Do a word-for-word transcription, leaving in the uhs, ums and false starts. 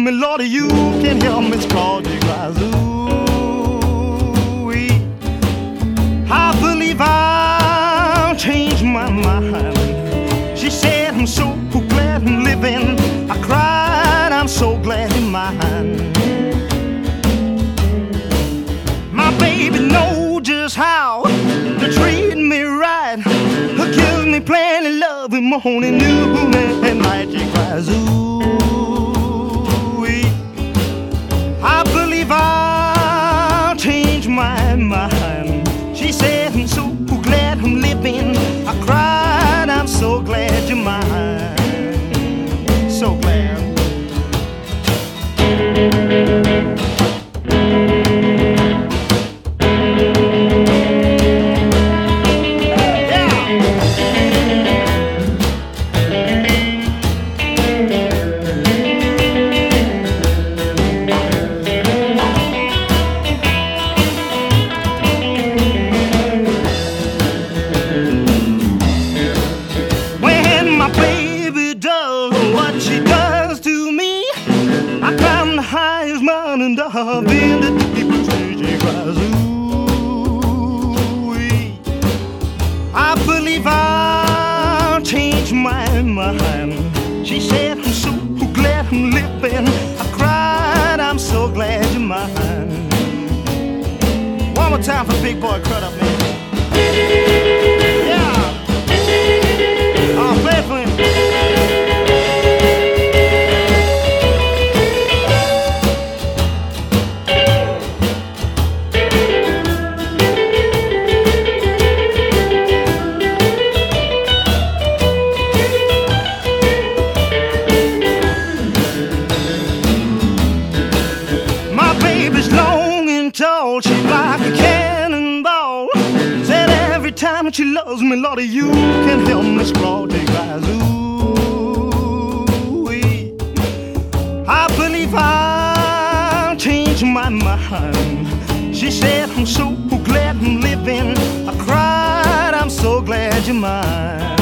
me, Lord, you can help me, Claudia Grazoo. I believe I'll change my mind. She said, I'm so glad I'm living. I cried, I'm so glad you're mine. My baby knows just how to treat me right. Her gives me plenty love in morning, noon, and night. She cries, ooh. I believe I'll change my mind. She said, I'm so glad I'm living. I cried, I'm so glad you're mine. So glad. And I've been the deepest she cries, ooh. I believe I'll change my mind. She said, I'm so glad I'm living. I cried, I'm so glad you're mine. One more time for Big Boy Crudup, man. Yeah. I'll play it for him. She's like a cannonball. Said every time she loves me, Lord, you can help me, Claudia Grazoo. I believe I'll change my mind. She said, I'm so glad I'm living. I cried, I'm so glad you're mine.